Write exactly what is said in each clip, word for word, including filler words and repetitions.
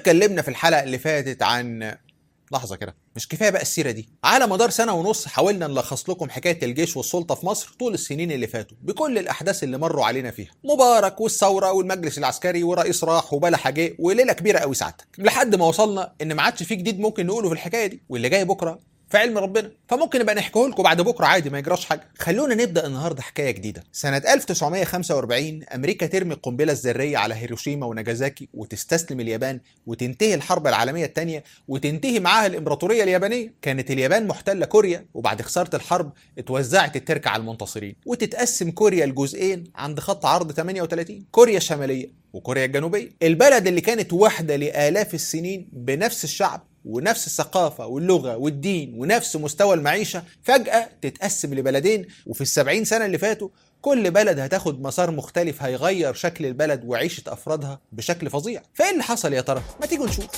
اتكلمنا في الحلقة اللي فاتت عن لحظة كده، مش كفاية بقى السيرة دي؟ على مدار سنة ونص حاولنا نلخص لكم حكاية الجيش والسلطة في مصر طول السنين اللي فاتوا بكل الأحداث اللي مروا علينا فيها، مبارك والثورة والمجلس العسكري ورئيس راح وبلح جه وليلة كبيرة قوي سعادتك، لحد ما وصلنا إن ما عادش فيه جديد ممكن نقوله في الحكاية دي، واللي جاي بكرة في علم ربنا، فممكن نبقى نحكيه لكم بعد بكره عادي ما يجراش حاجه. خلونا نبدا النهارده حكايه جديده. سنه ألف وتسعمية وخمسة وأربعين امريكا ترمي القنبله الذريه على هيروشيما وناجازاكي وتستسلم اليابان وتنتهي الحرب العالميه الثانيه وتنتهي معاها الامبراطوريه اليابانيه. كانت اليابان محتله كوريا، وبعد خساره الحرب اتوزعت التركه على المنتصرين وتتقسم كوريا لجزئين عند خط عرض ثمانية وثلاثين، كوريا الشماليه وكوريا الجنوبيه. البلد اللي كانت وحده لالاف السنين بنفس الشعب ونفس الثقافة واللغة والدين ونفس مستوى المعيشة فجأة تتقسم لبلدين، وفي السبعين سنة اللي فاتوا كل بلد هتاخد مسار مختلف هيغير شكل البلد وعيشة أفرادها بشكل فظيع. فإيه اللي حصل يا ترى؟ ما تيجوا نشوف.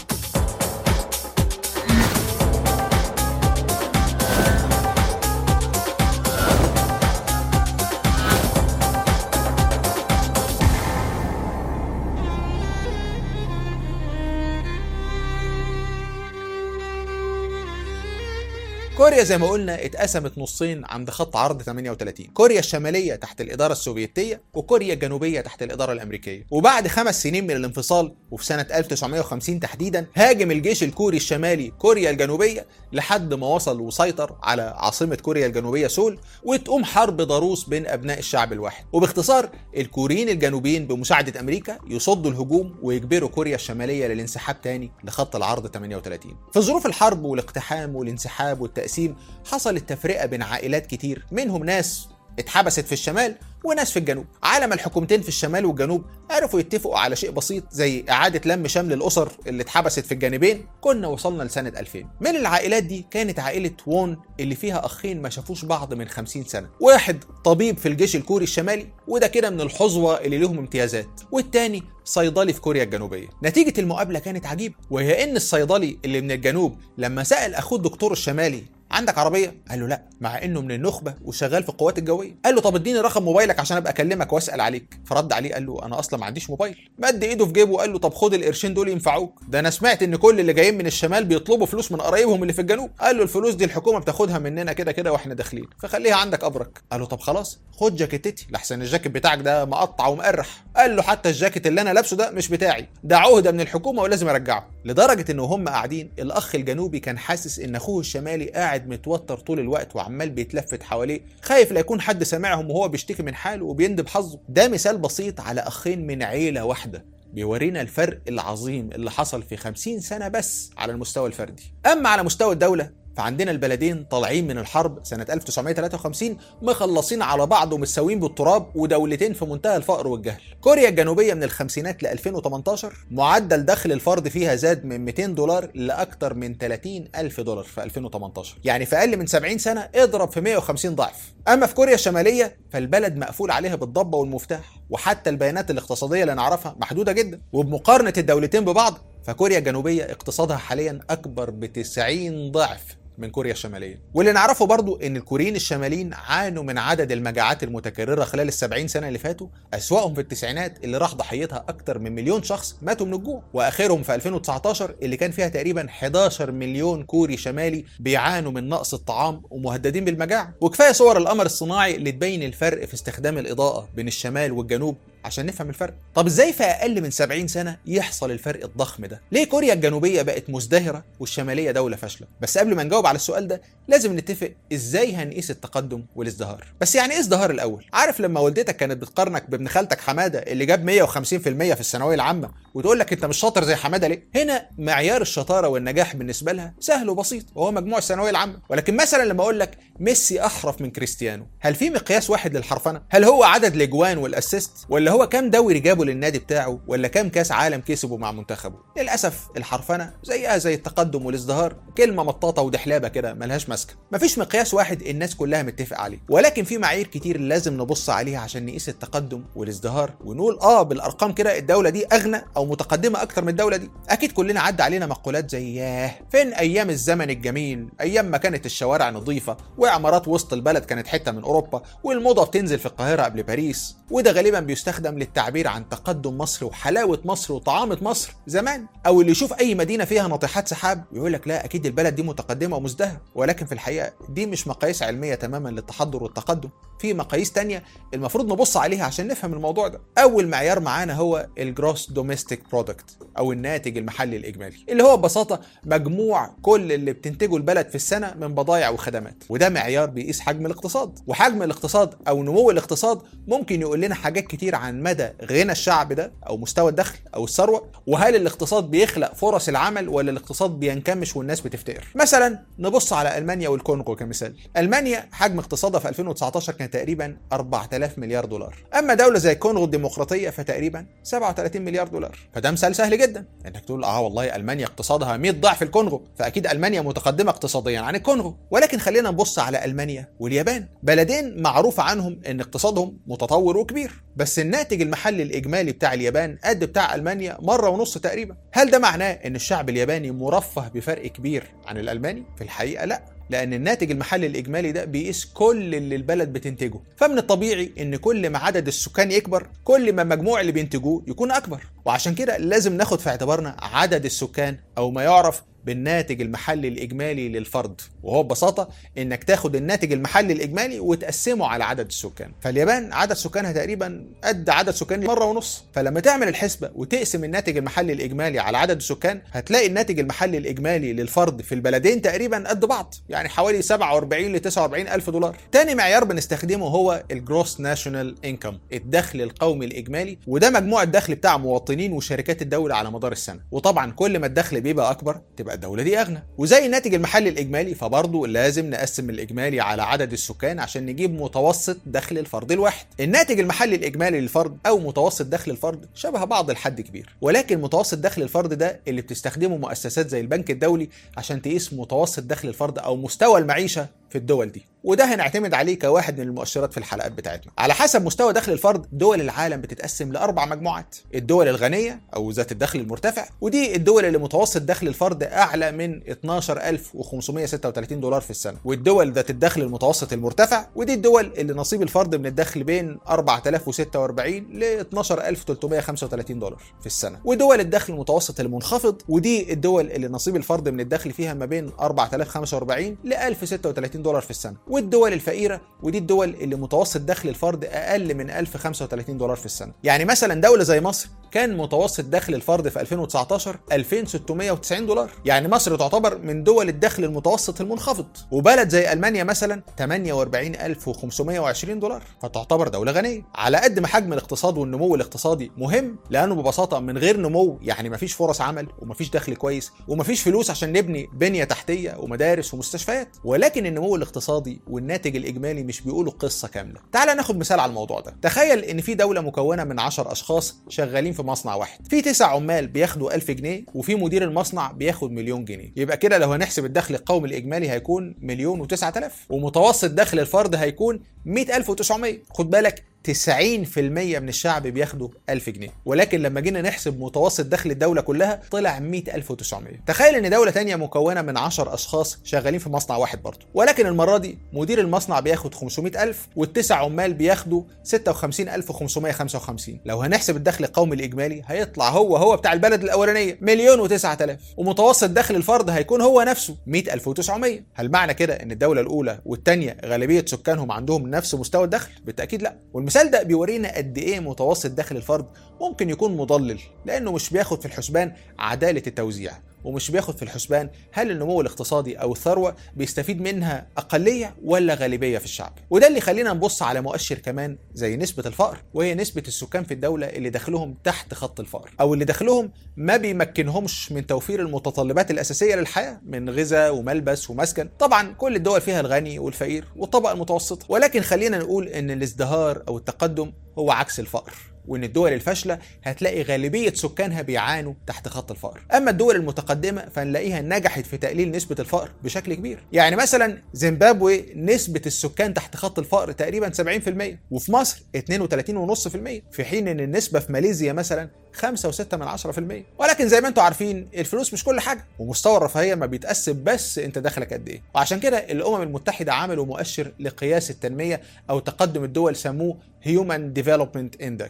كوريا زي ما قلنا اتقسمت نصين عند خط عرض ثمانية وثلاثين، كوريا الشمالية تحت الإدارة السوفيتية وكوريا الجنوبية تحت الإدارة الأمريكية. وبعد خمس سنين من الانفصال وفي سنة ألف وتسعمية وخمسين تحديدا هاجم الجيش الكوري الشمالي كوريا الجنوبية لحد ما وصل وسيطر على عاصمة كوريا الجنوبية سول، وتقوم حرب ضروس بين أبناء الشعب الواحد. وباختصار الكوريين الجنوبيين بمساعدة أمريكا يصدوا الهجوم ويجبروا كوريا الشمالية للانسحاب تاني لخط العرض ثمانية وثلاثين. في ظروف الحرب والاقتحام والانسحاب والتأسيس حصلت تفرقة بين عائلات كتير، منهم ناس اتحبست في الشمال وناس في الجنوب. على ما الحكومتين في الشمال والجنوب عرفوا يتفقوا على شيء بسيط زي إعادة لم شمل الأسر اللي اتحبست في الجانبين، كنا وصلنا لسنة ألفين. من العائلات دي كانت عائلة وون اللي فيها أخين ما شافوش بعض من خمسين سنة، واحد طبيب في الجيش الكوري الشمالي وده كده من الحظوة اللي لهم امتيازات، والتاني صيدلي في كوريا الجنوبية. نتيجة المقابلة كانت عجيبة، وهي إن الصيدلي اللي من الجنوب لما سأل أخوه الدكتور الشمالي عندك عربية؟ قال له لا، مع انه من النخبة وشغال في القوات الجوية. قال له طب اديني رقم موبايلك عشان ابقى اكلمك واسال عليك. فرد عليه قال له انا اصلا ما عنديش موبايل. مد ايده في جيبه وقال له طب خد القرشين دول ينفعوك، ده انا سمعت ان كل اللي جايين من الشمال بيطلبوا فلوس من قرايبهم اللي في الجنوب. قال له الفلوس دي الحكومة بتاخدها مننا كده كده واحنا داخلين، فخليها عندك ابرك. قال له طب خلاص خد جاكيتتي لحسن الجاكيت بتاعك ده مقطع ومقرح. قال له حتى الجاكيت اللي انا لابسه ده مش بتاعي، ده عهدة من الحكومة ولازم ارجعه. لدرجة ان هم قاعدين الاخ الجنوبي كان حاسس ان اخوه الشمالي قاعد متوتر طول الوقت وعمال بيتلفت حواليه، خايف لا يكون حد سامعهم وهو بيشتكي من حاله وبيندب حظه. ده مثال بسيط على اخين من عيلة واحدة بيورينا الفرق العظيم اللي حصل في خمسين سنة بس على المستوى الفردي. اما على مستوى الدولة فعندنا البلدين طالعين من الحرب سنة ألف وتسعمية وثلاثة وخمسين مخلصين على بعض ومتساويين بالتراب، ودولتين في منتهى الفقر والجهل. كوريا الجنوبية من الخمسينات ل ألفين وتمنتاشر معدل دخل الفرد فيها زاد من مئتين دولار لأكثر من ثلاثين ألف دولار في ألفين وتمنتاشر، يعني في أقل من سبعين سنة اضرب في مئة وخمسين ضعف. أما في كوريا الشمالية فالبلد مقفول عليها بالضبة والمفتاح، وحتى البيانات الاقتصادية اللي نعرفها محدودة جدا. وبمقارنة الدولتين ببعض فكوريا الجنوبية اقتصادها حاليا أكبر بتسعين ضعف من كوريا الشمالية. واللي نعرفه برضو ان الكوريين الشماليين عانوا من عدد المجاعات المتكررة خلال السبعين سنة اللي فاتوا، اسوأهم في التسعينات اللي راح ضحيتها اكتر من مليون شخص ماتوا من الجوع، واخرهم في ألفين وتسعتاشر اللي كان فيها تقريبا حداشر مليون كوري شمالي بيعانوا من نقص الطعام ومهددين بالمجاعة. وكفاية صور القمر الصناعي اللي تبين الفرق في استخدام الإضاءة بين الشمال والجنوب عشان نفهم الفرق. طب ازاي في اقل من سبعين سنة يحصل الفرق الضخم ده؟ ليه كوريا الجنوبية بقت مزدهرة والشمالية دولة فاشلة؟ بس قبل ما نجاوب على السؤال ده لازم نتفق ازاي هنقيس التقدم والازدهار. بس يعني ايه ازدهار الاول؟ عارف لما والدتك كانت بتقارنك بابن خالتك حمادة اللي جاب مئة وخمسين في المئة في الثانوية العامة وتقول لك انت مش شاطر زي حمادة ليه؟ هنا معيار الشطارة والنجاح بالنسبة لها سهل وبسيط وهو مجموع الثانوية العامة. ولكن مثلا لما اقول لك ميسي احرف من كريستيانو، هل في مقياس واحد للحرفنة؟ هل هو عدد الاجوان والاسيست، ولا هو كام دوري جابه للنادي بتاعه، ولا كام كاس عالم كسبه مع منتخبه؟ للاسف الحرفنة زيها زي التقدم والازدهار كلمة مطاطة ودحلابة كده ملهاش ماسكة. مفيش مقياس واحد الناس كلها متفق عليه، ولكن في معايير كتير لازم نبص عليها عشان نقيس التقدم والازدهار ونقول اه بالارقام كده الدولة دي اغنى او متقدمة اكتر من الدولة دي. اكيد كلنا عدى علينا مقولات زي ياه فين ايام الزمن الجميل، ايام ما كانت الشوارع نظيفة وعمارات وسط البلد كانت حتة من اوروبا والموضة بتنزل في القاهرة قبل باريس. وده غالبا بيستخدم بيستخدم للتعبير عن تقدم مصر وحلاوة مصر وطعامة مصر زمان، او اللي يشوف اي مدينة فيها ناطحات سحاب ويقول لك لا اكيد البلد دي متقدمة ومزدهرة، ولكن في الحقيقة دي مش مقاييس علمية تماما للتحضر والتقدم. في مقاييس تانية المفروض نبص عليها عشان نفهم الموضوع ده. اول معيار معانا هو الجروس دوميستيك برودكت او الناتج المحلي الاجمالي، اللي هو ببساطة مجموع كل اللي بتنتجه البلد في السنة من بضائع وخدمات، وده معيار بيقيس حجم الاقتصاد. وحجم الاقتصاد او نمو الاقتصاد ممكن يقول لنا حاجات كتير عن مدى غنى الشعب ده او مستوى الدخل او الثروة، وهل الاقتصاد بيخلق فرص العمل ولا الاقتصاد بينكمش والناس بتفتقر. مثلا نبص على المانيا والكونغو كمثال. المانيا حجم اقتصادها في ألفين وتسعتاشر كان تقريبا أربعة آلاف مليار دولار، اما دولة زي الكونغو الديمقراطية فتقريبا سبعة وثلاثين مليار دولار. فده مثال سهل جدا انك تقول اه والله المانيا اقتصادها مية ضعف الكونغو، فاكيد المانيا متقدمة اقتصاديا عن الكونغو. ولكن خلينا نبص على المانيا واليابان، بلدين معروف عنهم ان اقتصادهم متطور وكبير، بس الناتج المحلي الاجمالي بتاع اليابان قد بتاع المانيا مره ونص تقريبا. هل ده معناه ان الشعب الياباني مرفه بفرق كبير عن الالماني؟ في الحقيقه لا، لأن الناتج المحلي الإجمالي ده بيقيس كل اللي البلد بتنتجه، فمن الطبيعي إن كل ما عدد السكان يكبر كل ما المجموع اللي بينتجوه يكون أكبر، وعشان كده لازم ناخد في اعتبارنا عدد السكان أو ما يعرف بالناتج المحلي الإجمالي للفرد، وهو ببساطة إنك تاخد الناتج المحلي الإجمالي وتقسمه على عدد السكان. فاليابان عدد سكانها تقريبا قد عدد سكان مرة ونص، فلما تعمل الحسبة وتقسم الناتج المحلي الإجمالي على عدد السكان هتلاقي الناتج المحلي الإجمالي للفرد في البلدين تقريبا قد بعض، يعني حوالي سبعة وأربعين ل تسعة وأربعين ألف دولار. تاني معيار بنستخدمه هو الجروس ناشونال انكم، الدخل القومي الإجمالي، وده مجموع الدخل بتاع مواطنين وشركات الدولة على مدار السنة. وطبعا كل ما الدخل بيبقى أكبر تبقى الدولة دي أغنى. وزي الناتج المحلي الإجمالي فبرضه لازم نقسم الإجمالي على عدد السكان عشان نجيب متوسط دخل الفرد الواحد. الناتج المحلي الإجمالي للفرد أو متوسط دخل الفرد شبه بعض لحد كبير، ولكن متوسط دخل الفرد ده اللي بتستخدمه مؤسسات زي البنك الدولي عشان تقيس متوسط دخل الفرد أو مستوى المعيشة في الدول دي، وده هنعتمد عليه كواحد من المؤشرات في الحلقات بتاعتنا. على حسب مستوى دخل الفرد دول العالم بتتقسم لأربع مجموعات: الدول الغنية أو ذات الدخل المرتفع، ودي الدول اللي متوسط دخل الفرد أعلى من اثناشر ألف وخمسمائة وستة وثلاثين دولار في السنة، والدول ذات الدخل المتوسط المرتفع ودي الدول اللي نصيب الفرد من الدخل بين أربعة آلاف وستة وأربعين ل اثناشر ألف وثلاثمائة وخمسة وثلاثين دولار في السنة، ودول الدخل المتوسط المنخفض ودي الدول اللي نصيب الفرد من الدخل فيها ما بين أربعة آلاف وخمسة وأربعين ل ألف وستة وثلاثين دولار في السنة، والدول الفقيرة ودي الدول اللي متوسط دخل الفرد أقل من ألف وخمسة وثلاثين دولار في السنة. يعني مثلا دولة زي مصر كان متوسط دخل الفرد في ألفين وتسعتاشر ألفين وستمائة وتسعين دولار، يعني مصر تعتبر من دول الدخل المتوسط المنخفض. وبلد زي ألمانيا مثلا ثمانية وأربعين ألف وخمسمائة وعشرين دولار، فتعتبر دولة غنية. على قد ما حجم الاقتصاد والنمو الاقتصادي مهم، لأنه ببساطة من غير نمو يعني مفيش فرص عمل ومفيش دخل كويس ومفيش فلوس عشان نبني بنية تحتية ومدارس ومستشفيات. ولكن النمو الاقتصادي والناتج الإجمالي مش بيقولوا قصة كاملة. تعال ناخد مثال على الموضوع ده. تخيل إن في دولة مكونة من عشرة أشخاص شغالين في مصنع واحد، في تسع عمال بياخدوا ألف جنيه وفي مدير المصنع بياخد مليون جنيه. يبقى كده لو هنحسب الدخل القومي الإجمالي هيكون مليون وتسعة آلاف، ومتوسط دخل الفرد هيكون مئة ألف وتسعمائة. خد بالك تسعين في المئة من الشعب بياخدوا ألف جنيه، ولكن لما جينا نحسب متوسط دخل الدولة كلها طلع مئة ألف وتسعمائة. تخيل ان دولة تانية مكونة من عشرة اشخاص شغالين في مصنع واحد برضه، ولكن المرة دي مدير المصنع بياخد خمسمائة ألف والتسع عمال بياخدوا ستة وخمسين ألف وخمسمائة وخمسة وخمسين. لو هنحسب الدخل القومي الإجمالي هيطلع هو هو بتاع البلد الأولانية مليون وتسعة آلاف، ومتوسط دخل الفرد هيكون هو نفسه مئة ألف وتسعمائة. هل معنى كده ان الدولة الأولى والثانية غالبية سكانهم عندهم نفس مستوى الدخل؟ بالتأكيد لا. والمثال ده بيورينا قد ايه متوسط دخل الفرد ممكن يكون مضلل، لانه مش بياخد في الحسبان عدالة التوزيع، ومش بياخد في الحسبان هل النمو الاقتصادي او الثروة بيستفيد منها اقلية ولا غالبية في الشعب. وده اللي خلينا نبص على مؤشر كمان زي نسبة الفقر، وهي نسبة السكان في الدولة اللي دخلهم تحت خط الفقر، او اللي دخلهم ما بيمكنهمش من توفير المتطلبات الاساسية للحياة من غذاء وملبس ومسكن. طبعا كل الدول فيها الغني والفقير والطبقة المتوسطة، ولكن خلينا نقول ان الازدهار او التقدم هو عكس الفقر، وان الدول الفاشله هتلاقي غالبيه سكانها بيعانوا تحت خط الفقر. اما الدول المتقدمه فنلاقيها نجحت في تقليل نسبه الفقر بشكل كبير. يعني مثلا زيمبابوي نسبه السكان تحت خط الفقر تقريبا سبعين في المئة، وفي مصر اثنين وثلاثين فاصلة خمسة بالمئة، في حين ان النسبه في ماليزيا مثلا خمسة وستة من عشرة بالمئة. ولكن زي ما انتم عارفين الفلوس مش كل حاجه، ومستوى الرفاهيه ما بيتقسم بس انت دخلك قد ايه. وعشان كده الامم المتحده عملوا مؤشر لقياس التنميه او تقدم الدول سموه Human Development Index،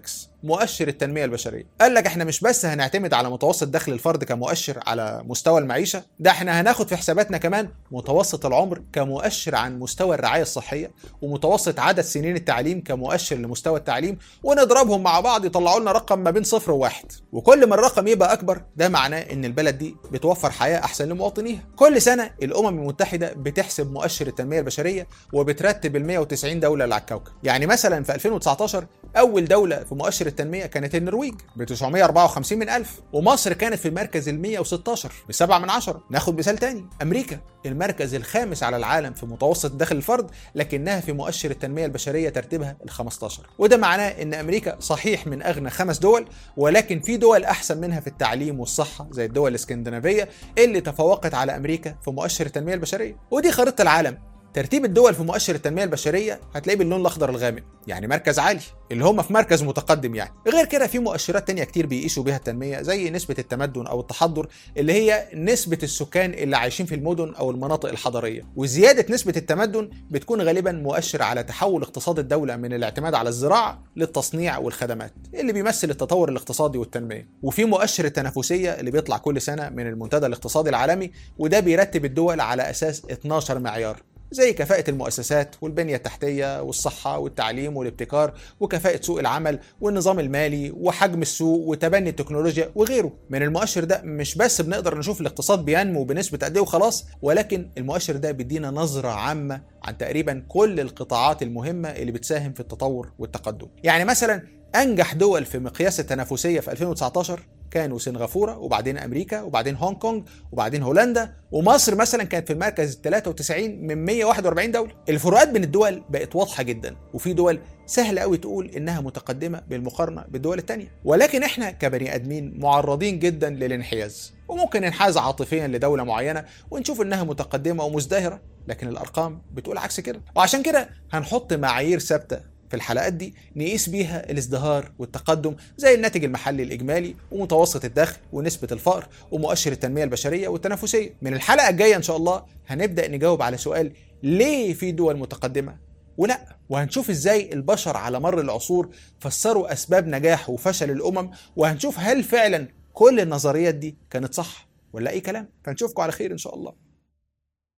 مؤشر التنمية البشرية. قال لك احنا مش بس هنعتمد على متوسط دخل الفرد كمؤشر على مستوى المعيشة، ده احنا هناخد في حساباتنا كمان متوسط العمر كمؤشر عن مستوى الرعاية الصحية، ومتوسط عدد سنين التعليم كمؤشر لمستوى التعليم، ونضربهم مع بعض يطلعوا لنا رقم ما بين صفر وواحد. وكل ما الرقم يبقى أكبر ده معناه إن البلد دي بتوفر حياة أحسن لمواطنيها. كل سنة الأمم المتحدة بتحسب مؤشر التنمية البشرية وبترتب ال مئة وتسعين دولة اللي على الكوكب. يعني مثلا في ألفين وتسعتاشر أول دولة في مؤشر التنمية كانت النرويج ب تسعمئة وأربعة وخمسين من ألف، ومصر كانت في المركز ال مئة وستاشر بسبعة من عشرة. ناخد مثال تاني، أمريكا المركز الخامس على العالم في متوسط دخل الفرد، لكنها في مؤشر التنمية البشرية ترتيبها ال خمستاشر. وده معناه إن أمريكا صحيح من أغنى خمس دول، ولكن في دول أحسن منها في التعليم والصحة زي الدول الاسكندنافية اللي تفوقت على أمريكا في مؤشر التنمية البشرية. ودي خريطة العالم. ترتيب الدول في مؤشر التنمية البشرية هتلاقيه باللون الأخضر الغامق، يعني مركز عالي، اللي هم في مركز متقدم يعني. غير كده في مؤشرات تانية كتير بيقيسوا بيها التنمية، زي نسبة التمدن أو التحضر، اللي هي نسبة السكان اللي عايشين في المدن أو المناطق الحضرية. وزيادة نسبة التمدن بتكون غالبا مؤشر على تحول اقتصاد الدولة من الاعتماد على الزراعة للتصنيع والخدمات، اللي بيمثل التطور الاقتصادي والتنمية. وفي مؤشر التنافسية اللي بيطلع كل سنة من المنتدى الاقتصادي العالمي، وده بيرتب الدول على أساس اتناشر معيار، زي كفاءة المؤسسات والبنية التحتية والصحة والتعليم والابتكار وكفاءة سوق العمل والنظام المالي وحجم السوق وتبني التكنولوجيا وغيره. من المؤشر ده مش بس بنقدر نشوف الاقتصاد بينمو بنسبة قد ايه وخلاص، ولكن المؤشر ده بيدينا نظرة عامة عن تقريبا كل القطاعات المهمة اللي بتساهم في التطور والتقدم. يعني مثلا أنجح دول في مقياس التنافسية في ألفين وتسعتاشر كانوا سنغافورة، وبعدين أمريكا، وبعدين هونج كونج، وبعدين هولندا، ومصر مثلا كانت في المركز ثلاثة وتسعين من مئة وواحد وأربعين دولة. الفروقات بين الدول بقت واضحة جدا، وفي دول سهل قوي تقول إنها متقدمة بالمقارنة بالدول التانية. ولكن إحنا كبني آدمين معرضين جدا للانحياز، وممكن ننحاز عاطفيا لدولة معينة ونشوف إنها متقدمة ومزدهرة، لكن الأرقام بتقول عكس كده. وعشان كده هنحط معايير ثابتة في الحلقات دي نقيس بيها الازدهار والتقدم، زي الناتج المحلي الإجمالي ومتوسط الدخل ونسبة الفقر ومؤشر التنمية البشرية والتنافسية. من الحلقة الجاية إن شاء الله هنبدأ نجاوب على سؤال ليه في دول متقدمة ولا، وهنشوف إزاي البشر على مر العصور فسروا أسباب نجاح وفشل الأمم، وهنشوف هل فعلا كل النظريات دي كانت صح ولا أي كلام. فنشوفكم على خير إن شاء الله.